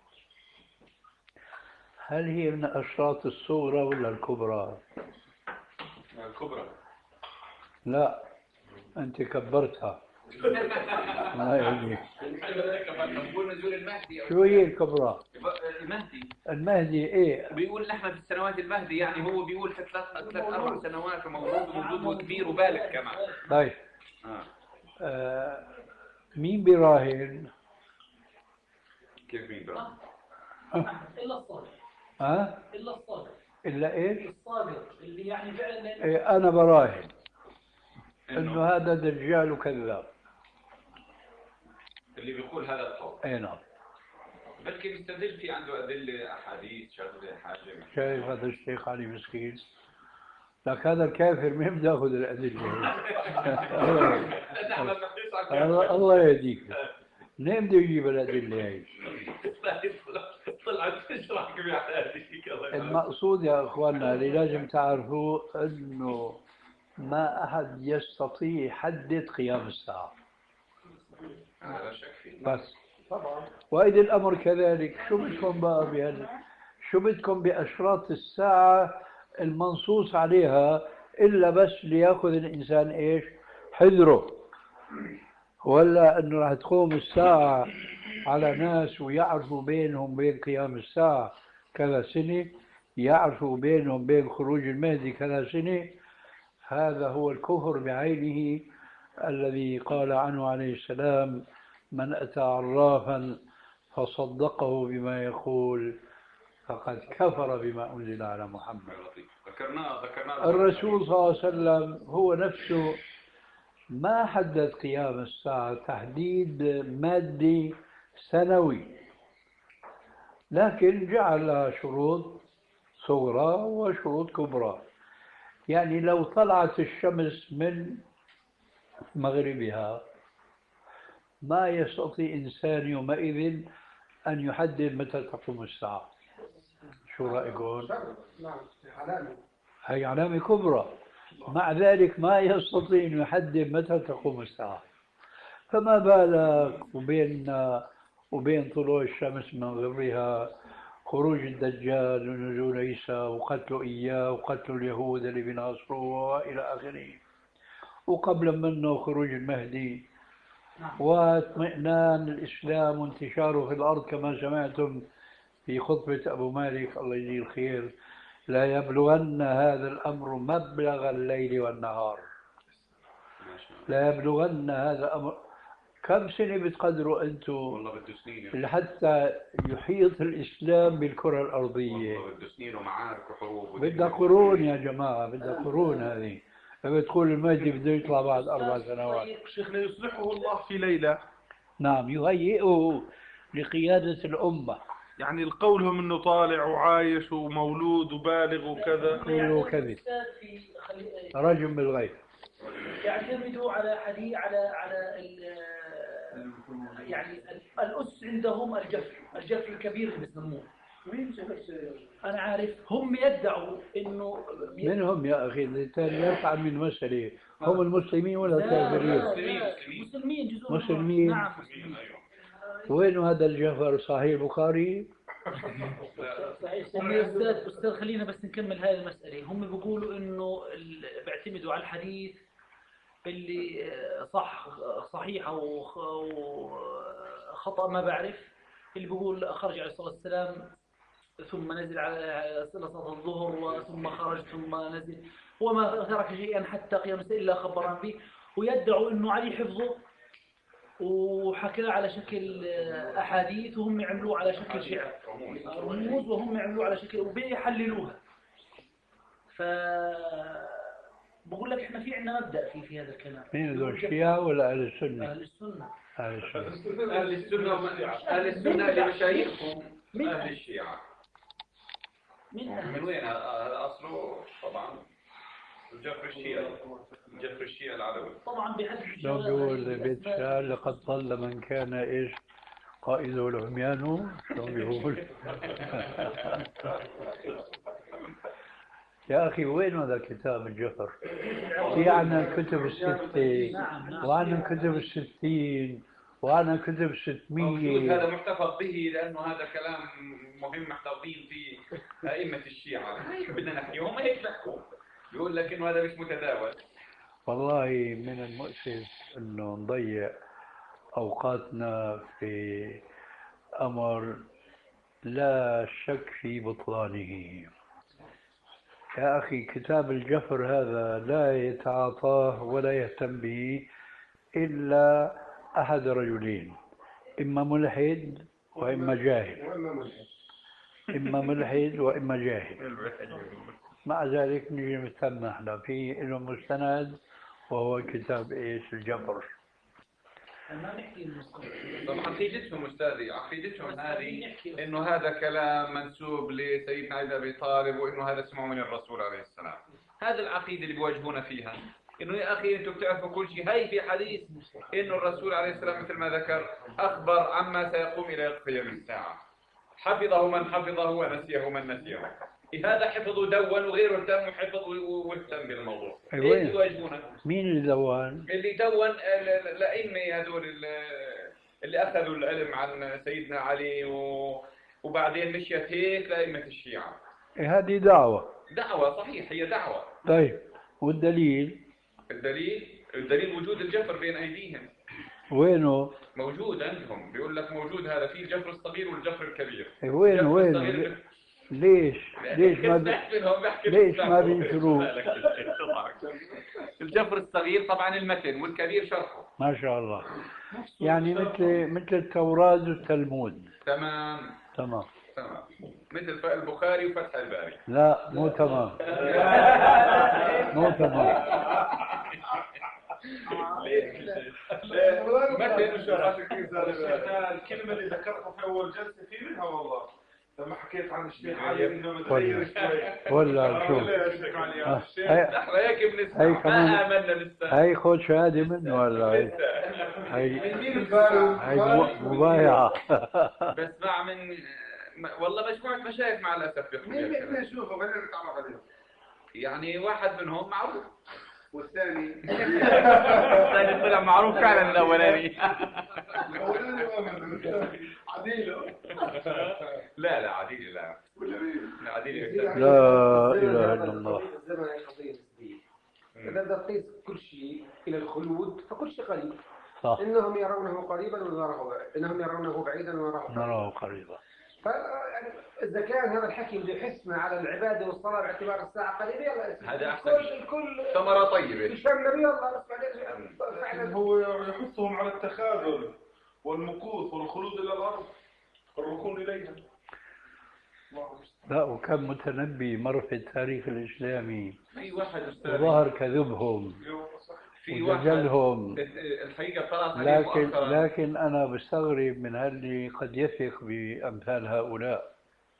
هل هي من أشراط الصغرى ولا الكبرى؟ الكبرى. لا، أنت كبرتها. ما يهمك. نزول المهدي. شو هي الكبرى؟ المهدي إيه؟ بيقول نحن في السنوات المهدي، يعني هو بيقول في 3-4 سنوات ومولود وكبير وبالغ كمان. طيب. مين براهن؟ كيف مين براهن؟ إلا الصادق. إلا الصادق. إلا إيش؟ الصادق اللي يعني فعلا إيه، أنا براهن إنه هذا دجال وكذاب. اللي بيقول هذا القول. أي نعم. بلكي بيستدل في عنده أدلة أحاديث شغلة حاجة. شايف هذا الشيخ علي مسكين؟ لك هذا الكافر مين بده ياخذ الأدلة؟ الله يهديك. منين بده يجيب الأدلة هي؟ طلعت تشرح كيف يعني. المقصود يا اخواننا اللي لازم تعرفوا انه ما احد يستطيع يحدد قيام الساعة لا شك فيه. بس واذا الامر كذلك شو بدكم بقى شو بدكم باشراط الساعة المنصوص عليها الا بس لياخذ الانسان ايش؟ حذره، ولا انه راح تقوم الساعة على ناس ويعرفوا بينهم بين قيام الساعة كذا سنة، يعرفوا بينهم بين خروج المهدي كذا سنة. هذا هو الكفر بعينه الذي قال عنه عليه السلام: من أتى عرافا فصدقه بما يقول فقد كفر بما أنزل على محمد. ذكرناه الرسول صلى الله عليه وسلم هو نفسه ما حدد قيام الساعة تحديد مادي سنوي، لكن جعل لها شروط صغرى وشروط كبرى. يعني لو طلعت الشمس من مغربها ما يستطيع إنسان يومئذ أن يحدد متى تقوم الساعة. شو رأيكم؟ هي علامة كبرى، مع ذلك ما يستطيع أن يحدد متى تقوم الساعة. فما بالك وبين طلوع الشمس من مغربها، خروج الدجال ونزول عيسى وقتله إياه وقتل اليهود اللي بيناصروه وإلى آخره، وقبل منه خروج المهدي واطمئنان الإسلام وانتشاره في الأرض كما سمعتم في خطبة أبو مالك الله يجزيه الخير: لا يبلغن هذا الأمر مبلغ الليل والنهار. لا يبلغن هذا الأمر. كم سنة بتقدروا أنتم؟ والله بده سنين لحتى يحيط الإسلام بالكرة الأرضية. والله بده سنين ومعارك وحروب بدها قرون يا جماعة، بدها قرون. هذه بتقول المهدي بده يطلع بعد 4 سنوات. شيخنا يصلحه الله في ليلة. نعم، يهيئه لقيادة الأمة. يعني القولهم انه طالع وعايش ومولود وبالغ وكذا قولوا كذب، رجم بالغيب. يعتمدوا على حديث على يعني الأس عندهم الجفر الكبير اللي بيسموه. أنا عارف هم يدعوا إنه من هم يا أخي؟ يفعل من مسألة هم المسلمين ولا الكافرين؟ مسلمين جزء مسلمين. نعم. وين هذا الجفر؟ صحيح البخاري؟ أستاذ خلينا بس نكمل هذه المسألة. هم بيقولوا إنه بيعتمدوا على الحديث اللي صحيح أو خطأ ما بعرف، اللي بيقول خرج عليه الصلاة والسلام ثم نزل على صلاة الظهر ثم خرج ثم نزل وما ترك شيئا حتى قيام الساعة إلا خبران به. ويدعوا إنه علي حفظه وحكاه على شكل أحاديث وهم يعملوه على شكل شعر رموز، وهم يعملوه على شكل وبيحللوها. بقول لك احنا في عندنا مبدأ في هذا الكلام. مين هذول؟ الشيعة ولا أهل السنة؟ أهل السنة. أهل السنة. أهل السنة اللي مشايخهم أهل الشيعة. من وين أصله؟ طبعا جفر الشيعة العلوي. طبعا بحد لو بيقول بيت شعر: لقد ضل من كان إيش قائده العميان. شو بيقول؟ يا أخي وين هذا كتاب الجفر؟ في عنا الكتب الستة وعنا الكتب الستين وعنا كتب 600. هذا محتفظ به لأنه هذا كلام مهم محتفظين فيه أئمة الشيعة. بدنا نحكيهم ما هيك نحكوا. يقول لك إنه هذا مش متداول. والله من المؤسف إنه نضيع أوقاتنا في أمر لا شك في بطلانه. يا أخي كتاب الجفر هذا لا يتعاطاه ولا يهتم به إلا أحد رجلين: إما ملحد وإما جاهل. إما ملحد وإما جاهل. مع ذلك نجي نهتم نحن في له مستند وهو كتاب إيش؟ الجفر. طب عقيدتهم أستاذي، عقيدتهم هذه إنه هذا كلام منسوب لسيدنا علي بن أبي طالب وإنه هذا سمعه من الرسول عليه السلام. هذا العقيدة اللي بيواجهونا فيها. انه يا اخي انتم بتعرفوا كل شيء. هي في حديث انه الرسول عليه السلام مثل ما ذكر اخبر عما سيقوم الى قيام الساعه، حفظه من حفظه ونسيه من نسيه. هذا حفظ ودون وغيره اهتم وحفظ واهتم بالموضوع. ايش يواجهونه؟ مين اللي دون؟ اللي دون الائمه هذول اللي اخذوا العلم عن سيدنا علي وبعدين مشيت هيك لائمه الشيعه. هذه دعوة. دعوه صحيح، هي دعوه. طيب والدليل؟ الدليل وجود الجفر بين ايديهم. وينه؟ موجود عندهم، بيقول لك موجود هذا في الجفر الصغير والجفر الكبير. وينه؟ ليش ما بينشروه؟ الجفر الصغير طبعا المتن، والكبير شرحه. ما شاء الله، يعني مثل التوراة والتلمود. تمام. مثل البخاري وفتح الباري. لا مو تمام. مو تمام. الكلمة اللي ذكرتها في أول جلسة في منها والله، لما حكيت عن الشيخ علي إنه متغير شوي. ولا شو؟ احنا هيك بنسمع ما آمنا لسه. هي خذ شهادة منه ولا هي مبايعة. بسمع من والله مجموعة مشايخ مع الأسف. مين نشوفه وين نتعرف عليهم؟ يعني واحد منهم معروف والثاني الثاني طلع معروف فعلا. الأولاني عديله. لا عديل لا. عديل لا إله إلا الله. إذا بدك تقيس كل شيء إلى الخلود فكل شيء قريب. صح. إنهم يرونه قريبا إنهم يرونه بعيدا ونراه قريبا. يعني إذا كان هذا الحكي بده يحثنا على العبادة والصلاة باعتبار الساعة قريبة، يلا هذا أحسن. الكل ثمرة طيبة. يشمل يلا بس بعدين فعلا هو يحثهم على التخاذل والمكوث والخلود إلى الأرض والركون إليها. لا، وكم متنبي مر في التاريخ الإسلامي في واحد أستاذ وظهر كذبهم وجلهم الحقيقة طلعت لكن أنا بستغرب من اللي قد يثق بأمثال هؤلاء.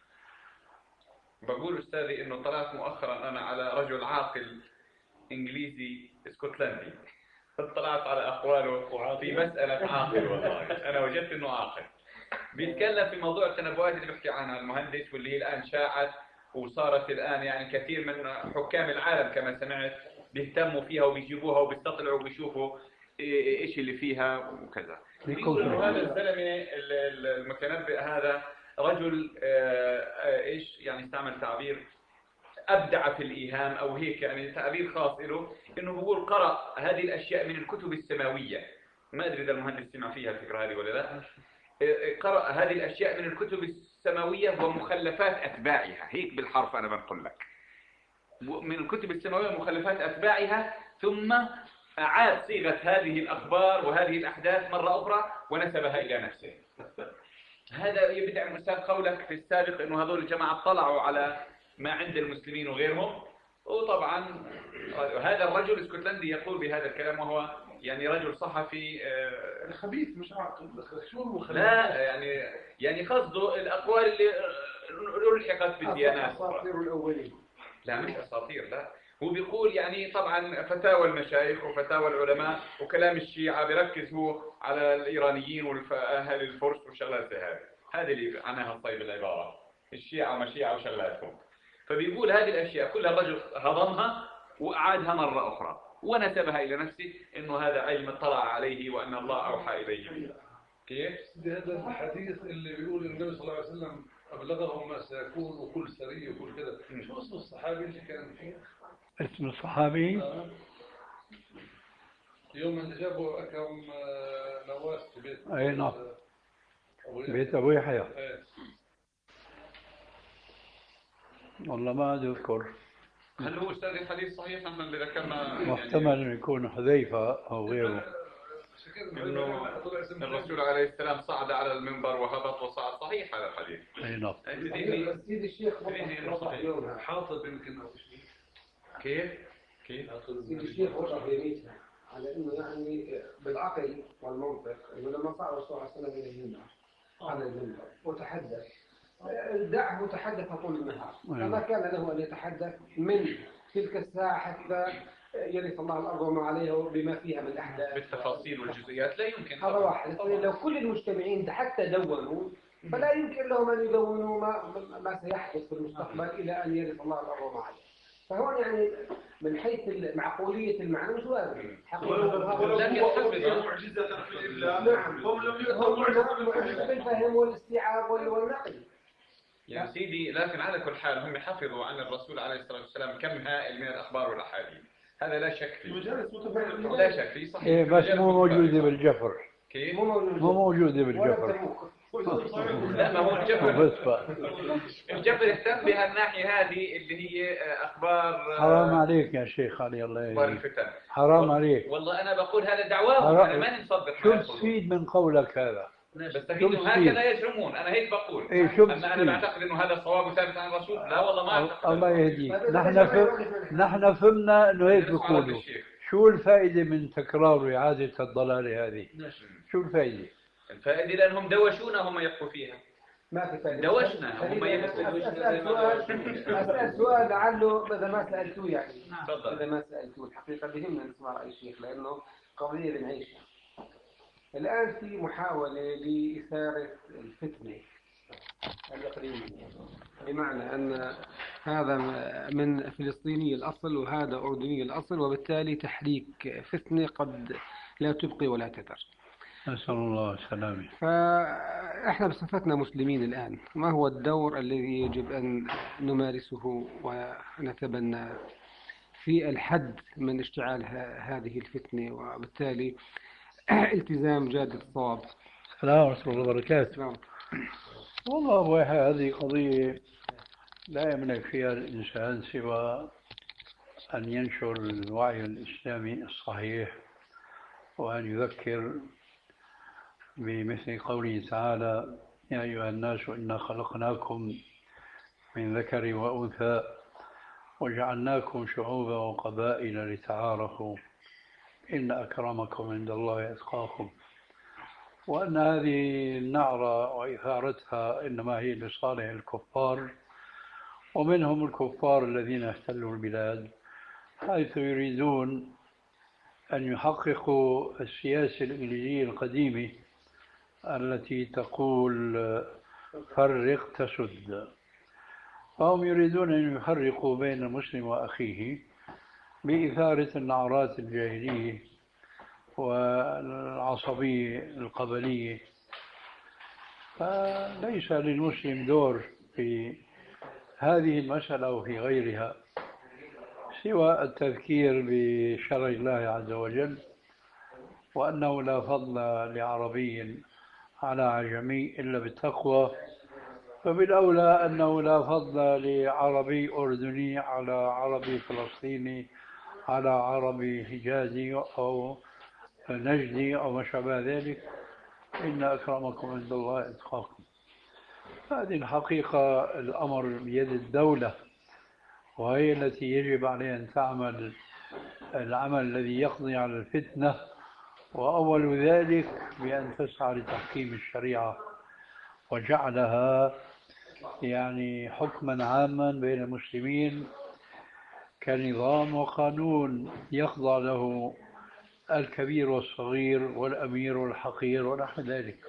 بقول أستاذي إنه طلعت مؤخرا أنا على رجل عاقل إنجليزي اسكتلندي، اطلعت على أقواله في مسألة عاقل. والله أنا وجدت إنه عاقل بيتكلم في موضوع التنبؤات اللي بيحكي عنها المهندس، واللي هي الآن شاعت وصارت الآن يعني كثير من حكام العالم كما سمعت بيهتموا فيها وبيجيبوها وبيستطلعوا وبيشوفوا إيش اللي فيها وكذا. بيقولوا هذا الزلمة المتنبئ هذا رجل إيش يعني استعمل تعبير أبدع في الإيهام أو هيك، يعني تعبير خاص له، إنه بيقول قرأ هذه الأشياء من الكتب السماوية. ما أدري إذا المهندس سمع فيها الفكرة هذه ولا لا. قرأ هذه الأشياء من الكتب السماوية ومخلفات أتباعها، هيك بالحرف أنا بنقول لك، من الكتب السماوية ومخلفات أتباعها، ثم أعاد صيغة هذه الأخبار وهذه الأحداث مرة أخرى ونسبها إلى نفسه. هذا يبدع أستاذ قولك في السابق إنه هذول الجماعة اطلعوا على ما عند المسلمين وغيرهم، وطبعا هذا الرجل الاسكتلندي يقول بهذا الكلام، وهو يعني رجل صحفي خبيث مش عاقل. شو لا يعني قصده الأقوال اللي ألحقت بالديانات. أساطير الأولين. لا مش أساطير، لا هو بيقول يعني طبعا فتاوى المشايخ وفتاوى العلماء وكلام الشيعة بيركز هو على الإيرانيين وأهل الفرس والشغلات زي هذه اللي عناها طيب العبارة، الشيعة ومشيعة وشغلاتهم. فبيقول هذه الأشياء كلها الرجل هضمها وأعادها مرة أخرى ونسبها إلى نفسه إنه هذا علم اطلع عليه وأن الله أوحى إليه به. كيف؟ هذا الحديث اللي بيقول النبي صلى الله عليه وسلم أبلغهم ما سيكون وكل سرية وكل كذا، شو اسم الصحابي اللي كان فيه؟ اسم الصحابي؟ يوم اللي جابوا أكرم نواس في بيت. أي نعم. بيت أبو يحيى. والله ما أذكر. هل هو أستاذ الحديث صحيح أم اللي ذكرنا؟ محتمل أن يكون حذيفة أو غيره. إنه الرسول عليه السلام صعد على المنبر وهبط وصعد، صحيح هذا الحديث. أي نعم. سيد الشيخ حاطب يمكن كيف؟ سيد الشيخ وضع بيميتها على إنه يعني بالعقل والمنطق إنه لما صعد الرسول عليه السلام إلى المنبر على المنبر وتحدث، دعه يتحدث طول النهار، فما كان له أن يتحدث من تلك الساعة حتى يرث الله الأرض وما عليها بما فيها من أحداث بالتفاصيل والجزئيات لا يمكن. هذا واحد. اثنين، لو كل المجتمعين حتى دونوا فلا يمكن لهم أن يدونوا ما سيحدث في المستقبل إلى أن يرث الله الأرض وما عليها. فهون يعني من حيث معقولية المعنى مش وارد لكن حفظ معجزة في الله. نعم. هم لم هم يؤتوا معجزة بالفهم والاستيعاب والنقل. يا سيدي، لكن على كل حال هم حفظوا عن الرسول عليه الصلاة والسلام كم هائل من الأخبار والأحاديث، هذا لا شك فيه. لا شك فيه، صحيح. إيه بس مو موجودة بالجفر. كيف؟ مو موجودة بالجفر. لا، ما هو الجفر. بس بقى. الجفر اهتم بها الناحية هذه اللي هي أخبار. حرام عليك يا شيخ علي الله أخبار يهديك. الفتن. حرام عليك. والله أنا بقول هذا دعواهم، أنا ما نصدق. شو تفيد من قولك هذا؟ بستفيد انه هكذا يزعمون، انا هيك بقول. اما انا بعتقد انه هذا الصواب وثابت عن الرسول، لا والله ما اعتقد. الله يهديك. نحن فهمنا انه هيك بيقولوا. شو الفائده من تكرار واعاده الضلاله هذه؟ شو الفائده؟ الفائده لانهم دوشونا هم يقفوا فيها. ما في فائده. دوشنا هم يقفوا. اسال سؤال لعله اذا ما سالتوه يعني. تفضل. اذا ما سالتوه الحقيقه بهمنا نسمع راي الشيخ لانه قضيه بنعيشها. الآن في محاولة لإثارة الفتنة الإقليمية، بمعنى أن هذا من فلسطيني الأصل وهذا أردني الأصل، وبالتالي تحريك فتنة قد لا تبقي ولا تذر. نسأل الله السلامة. فإحنا بصفتنا مسلمين الآن ما هو الدور الذي يجب أن نمارسه ونتبنى في الحد من اشتعال هذه الفتنة، وبالتالي التزام جادة الصواب. السلام ورحمة الله وبركاته. والله أبو يحيى هذه قضية لا يملك فيها الإنسان سوى أن ينشر الوعي الإسلامي الصحيح، وأن يذكر بمثل قوله تعالى: يا أيها الناس إنا خلقناكم من ذكر وأنثى وجعلناكم شعوبا وقبائل لتعارفوا إن أكرمكم عند الله أتقاكم، وأن هذه النعرة وإثارتها إنما هي لصالح الكفار، ومنهم الكفار الذين احتلوا البلاد، حيث يريدون أن يحققوا السياسة الإنجليزية القديمة التي تقول فرق تسد. فهم يريدون أن يفرقوا بين المسلم وأخيه بإثارة النعرات الجاهلية والعصبية القبلية. فليس للمسلم دور في هذه المسألة وفي غيرها سوى التذكير بشرع الله عز وجل، وأنه لا فضل لعربي على عجمي إلا بالتقوى، فبالأولى أنه لا فضل لعربي أردني على عربي فلسطيني على عربي حجازي أو نجدي أو ما شابه ذلك، إن أكرمكم عند الله أتقاكم. هذه الحقيقة الأمر بيد الدولة، وهي التي يجب عليها أن تعمل العمل الذي يقضي على الفتنة، وأول ذلك بأن تسعى لتحكيم الشريعة وجعلها يعني حكما عاما بين المسلمين كنظام وقانون يخضع له الكبير والصغير والأمير والحقير ونحو ذلك.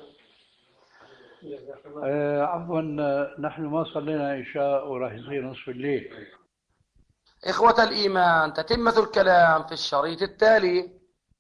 عفوا، نحن ما صلينا عشاء وراح يصير نصف الليل. إخوة الإيمان، تتمة الكلام في الشريط التالي.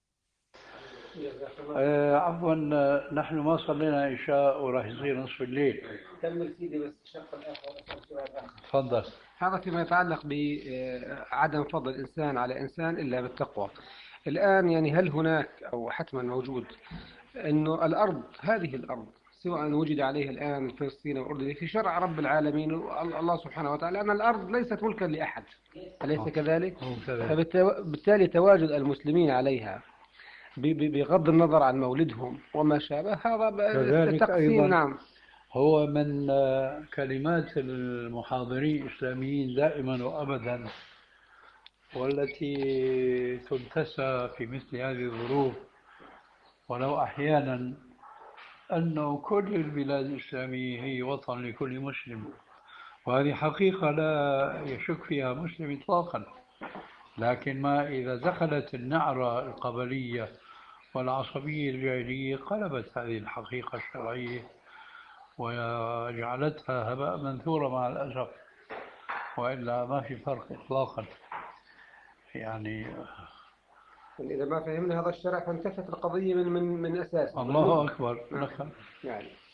عفوا، نحن ما صلينا عشاء وراح يصير نصف الليل. كمل سيدي بس الشق الآخر. تفضل. هذا فيما يتعلق بعدم فضل الإنسان على إنسان إلا بالتقوى. الآن يعني هل هناك أو حتما موجود أنه الأرض، هذه الأرض سواء وجد عليها الآن الفلسطيني والأردني في شرع رب العالمين الله سبحانه وتعالى أن الأرض ليست ملكا لأحد، أليس كذلك؟ فبالتالي تواجد المسلمين عليها بغض النظر عن مولدهم وما شابه هذا تقسيم. نعم، هو من كلمات المحاضرين الإسلاميين دائما وأبدا، والتي تنتسى في مثل هذه الظروف ولو أحيانا، أنه كل البلاد الإسلامية هي وطن لكل مسلم، وهذه حقيقة لا يشك فيها مسلم إطلاقا. لكن ما إذا دخلت النعرة القبلية والعصبية الجاهلية قلبت هذه الحقيقة الشرعية وجعلتها هباء منثورا مع الأسف، وإلا ما في فرق إطلاقا يعني. إذا ما فهمنا هذا الشرع فانتفت القضية من أساسها. الله أكبر. نعم. يعني